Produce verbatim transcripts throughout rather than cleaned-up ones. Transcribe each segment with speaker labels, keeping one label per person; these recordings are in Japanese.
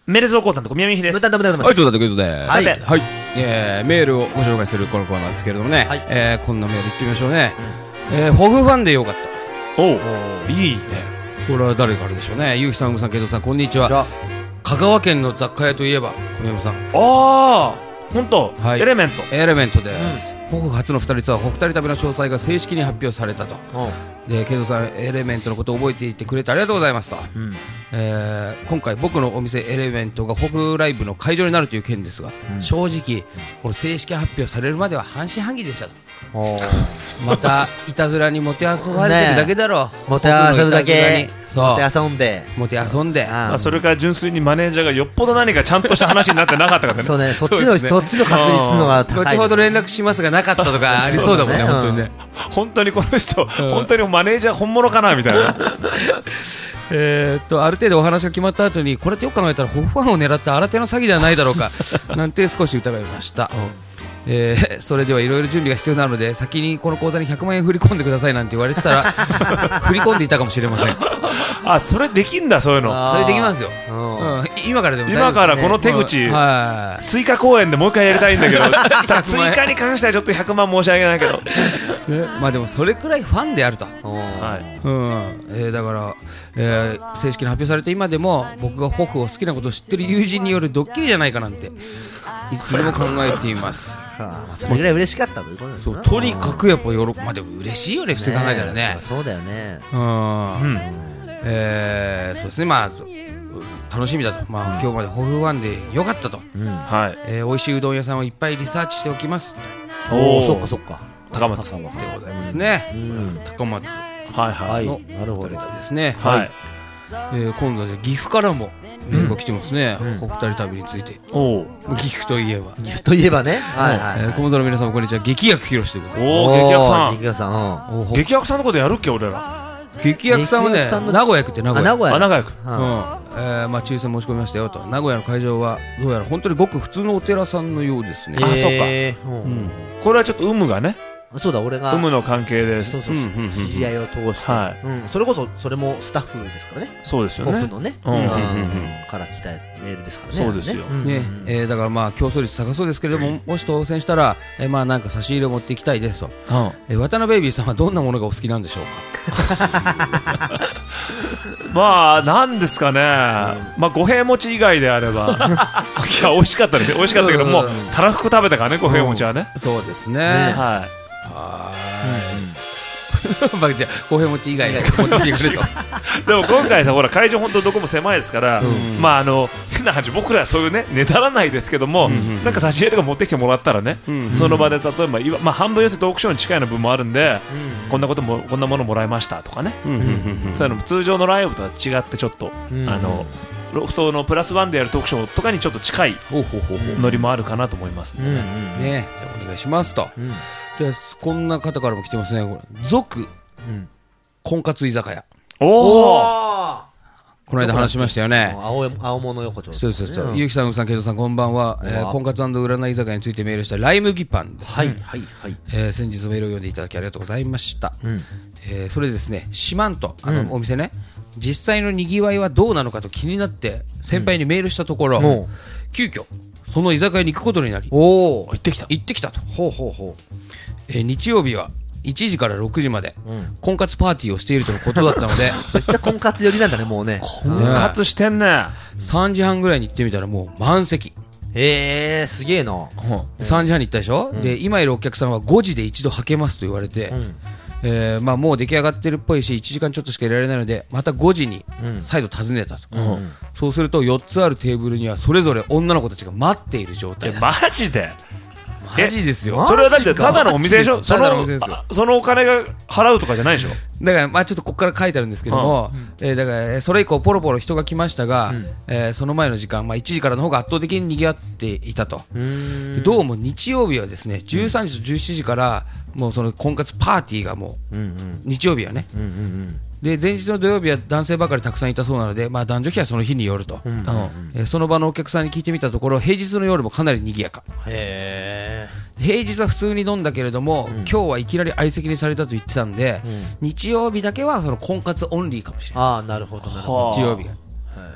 Speaker 1: メールズオコータンと宮見ひです。
Speaker 2: はい、どうだということで、
Speaker 1: さて、
Speaker 2: はい、えー、メールをご紹介するこのコーナーですけれどもね、はい、えー、こんなメールいってみましょうね。うん、えー、ホグファンでよかった。
Speaker 1: おう、いいね。
Speaker 2: これは誰からでしょうね。ゆうきさん、うぐさん、けいとさん、こんにちは。香川県の雑貨屋といえば小山さん。
Speaker 1: ああ、本当、はい、エレメント。
Speaker 2: エレメントです。ホグ初のふたりツアー、ホグふたり旅の詳細が正式に発表されたと。で、ケイトさん、エレメントのことを覚えていてくれてありがとうございますと。うん、えー、今回僕のお店エレメントがホグライブの会場になるという件ですが、うん、正直これ正式発表されるまでは半信半疑でしたと。またいたずらにもてあそばれてるだけだろう、
Speaker 3: ね、もてあそぶだけ、
Speaker 2: そう
Speaker 3: もてあそんで
Speaker 2: もてあそんで、
Speaker 1: まあ、それから純粋にマネージャーがよっぽど何かちゃんとした話になってなかったからね。
Speaker 3: そうね、そっちの、ね、そっちの確率のが高い、ね、
Speaker 2: 後ほど連絡しますがなかったとかありそうだもんね、本当にね、
Speaker 1: うん、本当にこの人、うん、本当にマネージャー本物かなみたいな。
Speaker 2: えっとある程度お話が決まった後にこれってよく考えたらホフファンを狙った新手の詐欺ではないだろうかなんて少し疑いました。うん、えー、それではいろいろ準備が必要なので先にこの口座にひゃくまんえん振り込んでくださいなんて言われてたら振り込んでいたかもしれません。
Speaker 1: あ、それできんだ、そういうの。
Speaker 2: それできますよ、うん、今からでも大丈夫ですね。
Speaker 1: 今からこの手口、うん、はい、追加公演でもう一回やりたいんだけど追加に関してはちょっとひゃくまん申し訳ないけど、
Speaker 2: ね、まあでもそれくらいファンであると、
Speaker 1: はい、
Speaker 2: うん、えー、だから、えー、正式に発表されて今でも僕がホフを好きなことを知ってる友人によるドッキリじゃないかなんていつでも考えています。
Speaker 3: はあ、それぐらい嬉しかったということですね。
Speaker 2: そう、とにかくやっぱ喜ぶ、まあでも嬉しいよね、普通考えたらね。
Speaker 3: そうだよね。
Speaker 2: うん、うん、えー、そうですね、まあ楽しみだと、まあ、うん、今日までホフワンでよかったと、うん、はい、えー、美味しいうどん屋さんをいっぱいリサーチしておきます。
Speaker 3: おお、そっかそっか、
Speaker 1: 高松
Speaker 2: でございますね、うん、高松、はいはい、のなるほどですね、はい、えー、今度はじゃあ岐阜からもメールが来てますね、うん、お二人旅について。お岐阜といえば
Speaker 3: 岐阜といえばね、はいはい、
Speaker 2: えー、小松の皆さんこんにちは。劇薬広してください。
Speaker 1: おー、劇薬さん、
Speaker 3: 劇薬さん、
Speaker 1: うん、劇薬さんのことやるっけ俺ら。
Speaker 2: 劇薬さんはね、名古屋区って名古屋、
Speaker 1: あ、名古屋区、
Speaker 2: うん、えー、まあ抽選申し込みましたよと。名古屋の会場はどうやら本当にごく普通のお寺さんのようですね。
Speaker 1: あ、そっか、うん、これはちょっと有無がね、
Speaker 3: そうだ、俺が
Speaker 1: 有無の関係です。
Speaker 3: そうそうそう、うん、知り合いを通して、はい、うん、それこそそれもスタッフですからね。
Speaker 1: そうですよね、
Speaker 3: オフのね、うんうんうん、から来たメールですからね。
Speaker 1: そうですよ、
Speaker 2: ね、えー、だからまあ競争率高そうですけれども、もし当選したら、えー、まあなんか差し入れを持っていきたいですと、うん、えー、渡辺ベイビーさんはどんなものがお好きなんでしょうか。
Speaker 1: まあなんですかね、うん、まあ五平餅以外であればいや美味しかったですよ、美味しかったけど、もうたらふく食べたからね、五平餅はね、
Speaker 2: うん、そうですね、
Speaker 1: ね、はい、
Speaker 2: あー、うん、じゃあ五平餅以外で持ってきてくれと。
Speaker 1: でも今回さ、ほら会場本当どこも狭いですから、うん、まああの変な話、僕らはそういうねねだらないですけども、うん、なんか差し入れとか持ってきてもらったらね、うん、その場で例えば、まあ、半分寄せトークショーに近いの分もあるんで、うん、こんなこともこんなものもらいましたとかね、うん、そういうの通常のライブとは違ってちょっと、うん、あのロフトのプラスワンでやるトークショーとかにちょっと近いノリもあるかなと思いますね。うんうん、
Speaker 2: ね、じゃあお願いしますと。うん、でこんな方からも来てますね。これ続、うん、婚活居酒屋。おお、この間話しましたよね。
Speaker 3: 青, 青物横丁、ね、
Speaker 2: そうそうそう、うん、ゆうきさん、うさん、けいとさん、こんばんは。えー、婚活&占い居酒屋についてメールしたライ麦パンです。はいはいはい、えー、先日メールを読んでいただきありがとうございました。うん、えー、それですね、四万十あの、うん、お店ね、実際のにぎわいはどうなのかと気になって先輩にメールしたところ、うん、急遽その居酒屋に行くことになり、おー、行ってきた行ってきたと。ほうほうほう、えー、日曜日はいちじからろくじまで、うん、婚活パーティーをしているとのことだったので
Speaker 3: めっちゃ婚活寄りなんだね、もうね。
Speaker 1: 婚活してんね。
Speaker 2: さんじはんぐらいに行ってみたらもう満席。
Speaker 3: へー、すげえな、
Speaker 2: うん、さんじはんに行ったでしょ、うん、で今いるお客さんはごじで一度はけますと言われて、うん、えーまあ、もう出来上がってるっぽいしいちじかんちょっとしかいられないのでまたごじに再度訪ねたと、うん、そうするとよっつあるテーブルにはそれぞれ女の子たちが待っている状態だ。
Speaker 1: マジで
Speaker 2: マジですよ。
Speaker 1: それはだってただのお店でしょ。そのそのお金が払うとかじゃないでしょ。
Speaker 2: だからまあちょっとここから書いてあるんですけども、うん、えー、だからそれ以降ポロポロ人が来ましたが、うん、えー、その前の時間、まあ、いちじからの方が圧倒的に賑わっていたと。うーん、でどうも日曜日はですねじゅうさんじとじゅうしちじからもうその婚活パーティーがもう、うんうん、日曜日はね、うんうんうん、で前日の土曜日は男性ばかりたくさんいたそうなので、まあ、男女比はその日によると、うんうんうん、えー、その場のお客さんに聞いてみたところ平日の夜もかなり賑やか。へー、平日は普通に飲んだけれども、うん、今日はいきなり相席にされたと言ってたんで、うん、日曜日だけはその婚活オンリーかもしれない。
Speaker 3: ああ、なるほどなるほど。
Speaker 2: 日曜日が、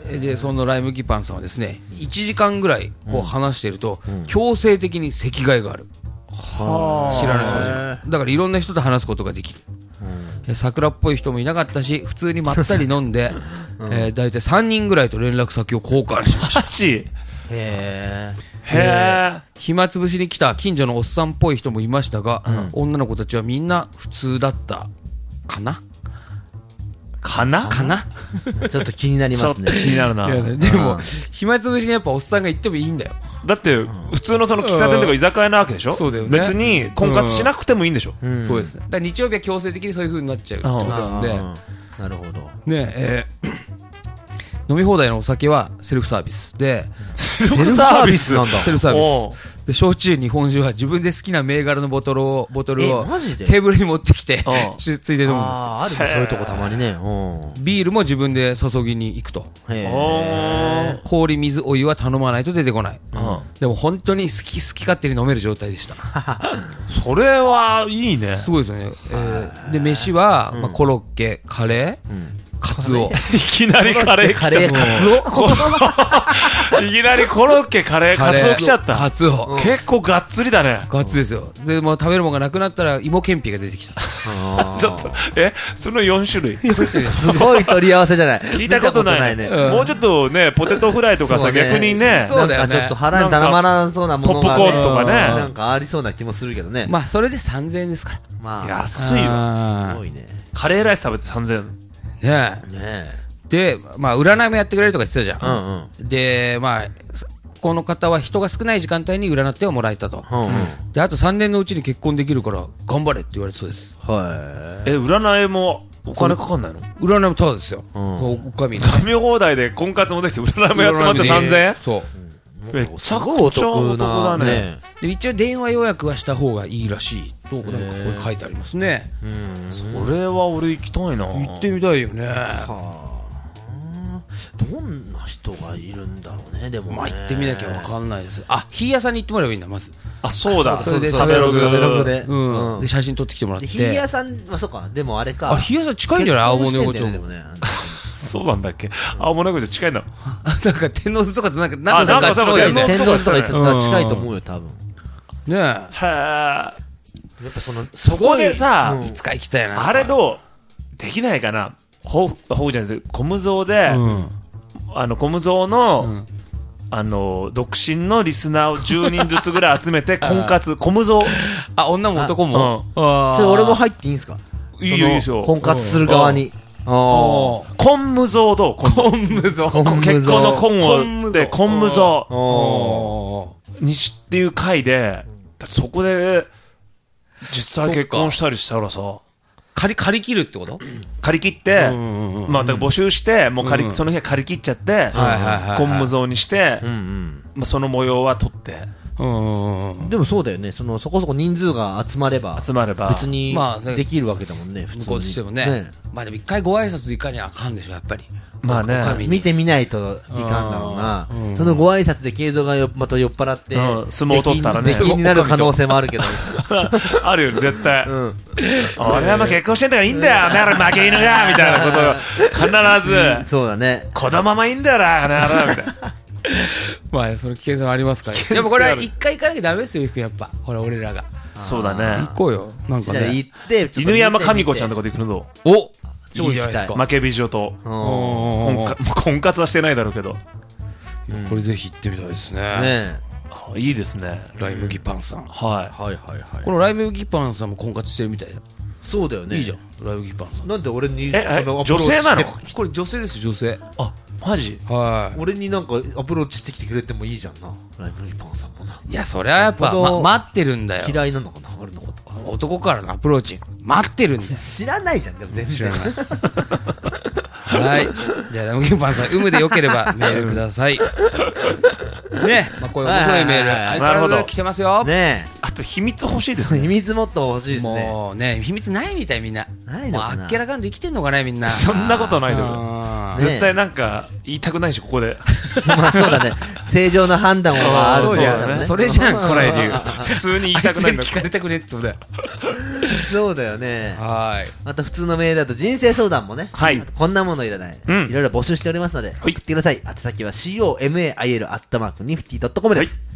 Speaker 2: でそのライ麦パンさんはですねいちじかんぐらいこう話していると、うん、強制的に席替えがある、は知らない人じゃん。だからいろんな人と話すことができる、うん、桜っぽい人もいなかったし普通にまったり飲んで、うんえー、だいたいさんにんぐらいと連絡先を交換しました
Speaker 1: へ
Speaker 2: えへえ暇つぶしに来た近所のおっさんっぽい人もいましたが、うん、女の子たちはみんな普通だったかな
Speaker 1: かな
Speaker 2: かな
Speaker 3: ちょっと気になりますね。
Speaker 1: ちょっと気になるな。
Speaker 2: いやでも暇つぶしにやっぱおっさんが言ってもいいんだよ。
Speaker 1: だって普通のその喫茶店とか居酒屋なわけでしょ。そうだよね。別に婚活しなくてもいいんでしょ。
Speaker 2: うん、そうですね。だから日曜日は強制的にそういう風になっちゃうってことなんで。
Speaker 3: なるほど。
Speaker 2: ねえー、飲み放題のお酒はセルフサービスで。
Speaker 1: セルフサービスなんだ。
Speaker 2: セルフサービス。で焼酎日本酒は自分で好きな銘柄のボトルをボトルをテーブルに持ってきてついで飲む。
Speaker 3: ああ、あるねそういうとこたまにね。
Speaker 2: ビールも自分で注ぎに行くと。へ氷水お湯は頼まないと出てこない、うん、でも本当に好き好き勝手に飲める状態でした
Speaker 1: それはいいね。
Speaker 2: すごいですよね、えー、で飯は、まあ、コロッケカレー、うんカツオ
Speaker 1: いきなりカレー来ちゃった。カレーカツオいきなりコロッケカレーカツオ来ちゃった。
Speaker 2: カツオ
Speaker 1: 結構がっつりだね。
Speaker 2: がっつりですよ。でもう食べるものがなくなったら芋けんぴが出てきた
Speaker 1: ちょっとえそのよん種類
Speaker 3: すごい取り合わせじゃない。
Speaker 1: 聞いたことないね、うん、もうちょっとねポテトフライとかさ、ね、逆にね
Speaker 2: そうだよね
Speaker 3: ちょっと腹にたまらなそうなものが、ね、
Speaker 1: ポップコーンとかね
Speaker 3: なんかありそうな気もするけどね。
Speaker 2: まあそれでさんぜんえんですから、
Speaker 1: まあ、安いよ。すごいね。カレーライス食べてさんぜんえんね
Speaker 2: えねえで、まあ、占いもやってくれるとか言ってたじゃん、うんうん、で、まあ、この方は人が少ない時間帯に占ってはもらえたと、うんうん、であとさんねんのうちに結婚できるから頑張れって言われてそうです。
Speaker 1: はいえ占いもお金かかんないの？
Speaker 2: 占いもタダですよ、うん、おかみ
Speaker 1: 飲み放題で婚活もできて占いもやってもらってさんぜんえん。
Speaker 2: そう
Speaker 1: めっちゃお得だね。
Speaker 2: で一応電話予約はした方がいいらしいとなんかこれ書いてありますね。
Speaker 1: うんそれは俺行きたいな。
Speaker 2: 行ってみたいよね。はあ
Speaker 3: どんな人がいるんだろうね。でもね
Speaker 2: まあ行ってみなきゃ分かんないです。あ、ヒー屋さんに行ってもらえばいいんだまず。
Speaker 1: あ、そうだ。
Speaker 2: それで食べログで、うん、で写真撮ってきてもらって。
Speaker 3: ヒー屋さんはそうか。でもあれか。
Speaker 2: あ、ヒー屋さん近いんじゃない青森横丁。
Speaker 1: そうなんだっけ。青森横丁近いんだ。
Speaker 2: なんか天王洲とかとなんか
Speaker 1: なんか
Speaker 2: 近
Speaker 1: いね。
Speaker 3: 天王洲とか近いと思うよ多分。ね
Speaker 2: え。へえ。や
Speaker 3: っぱその
Speaker 1: そこでさ、
Speaker 2: いつか行きたいな。
Speaker 1: あれどうできないかな。ほほじゃなくてコムゾーで。あのコムゾーの、うん、あの独身のリスナーをじゅうにんずつぐらい集めて婚活コムゾー
Speaker 2: あ女も男も、
Speaker 3: うん、あそれ俺も入っていいんですか？
Speaker 1: いいよいいですよ。
Speaker 3: 婚活する側に。
Speaker 1: コンムゾーどう？
Speaker 2: コンムゾー
Speaker 1: 結婚のコンをでコンムゾーにしっていう回でそこで実際結婚したりしたらさ
Speaker 2: 借り、借り切るってこと？
Speaker 1: 借り切って、まあ、だから募集して、もう借り、その日は借り切っちゃって、コンム像にして、まあ、その模様は撮って。
Speaker 3: でもそうだよね。その、そこそこ人数が集まれば、
Speaker 1: 集まれば、
Speaker 3: 別にできるわけだもんね、
Speaker 2: 向こうとしてもね。まあでも一回ご挨拶いかにあかんでしょ、やっぱり。
Speaker 1: まあね、
Speaker 3: 見てみないといかんだろうな。そのご挨拶で慶三がまた酔っ払って、
Speaker 1: 相撲を取ったらね、
Speaker 3: 出禁になる可能性もあるけど。
Speaker 1: あるよ、絶対。俺はもう結婚してんだからいいんだよ、なら負け犬がみたいなことを必ず。
Speaker 3: そうだね。
Speaker 1: 子供もいいんだよな、ならみたいな。
Speaker 2: まあ、その危険性はありますからね。でもこれは一回行かなきゃダメですよ、やっぱ。これ俺らが。
Speaker 1: そうだね。
Speaker 2: 行こうよ。なんかね。
Speaker 3: 行って、
Speaker 1: 犬山神子ちゃんとかで行くのどう？
Speaker 2: おいいじゃないですか。
Speaker 1: 負け美女と婚活はしてないだろうけど、
Speaker 2: これぜひ行ってみたいですね。
Speaker 1: いいですね。
Speaker 2: ライ麦パンさん。
Speaker 1: はい
Speaker 3: はいはいはい。
Speaker 2: このライ麦パンさんも婚活してるみたいだ。
Speaker 3: そうだよね。
Speaker 2: いいじゃんライ麦パンさん。
Speaker 3: なんで俺に
Speaker 1: 女性なの？
Speaker 2: これ女性です女性。
Speaker 1: あマジ？
Speaker 2: はい。
Speaker 3: 俺になんかアプローチしてきてくれてもいいじゃんな。ライ麦パンさんもな。
Speaker 2: いやそれはやっぱ待ってるんだよ。
Speaker 3: 嫌いなのかな俺のこと。
Speaker 2: 男からのアプローチ待ってるんだよ。
Speaker 3: 知らないじゃんでも全然知らない
Speaker 2: はいじゃあラムキンパンさん有無でよければメールくださいねまあこういう面白いメール相変わらず来てますよ
Speaker 3: ね。
Speaker 1: あと秘密欲しいですね。
Speaker 3: 秘密もっと欲しいですね。
Speaker 2: もうね秘密ないみたいみんな。
Speaker 3: ないのかな。
Speaker 2: もうあっけらかんと生きてんのかなみんな。
Speaker 1: そんなことないでも絶対なんか言いたくないしここで
Speaker 3: まあそうだね正常な判断はある。
Speaker 2: そうじゃんそれじゃんこらえ理由
Speaker 1: 普通に言いたくないんだ。
Speaker 2: 聞かれたくねってことだよ
Speaker 3: そうだよね。
Speaker 2: はい。
Speaker 3: また普通のメールだと人生相談もね、
Speaker 1: はい
Speaker 3: あとこんなものいらない、
Speaker 1: うん
Speaker 3: いろいろ募集しておりますので、送ってください。宛先は コマイル アットマークニフティドットコム です。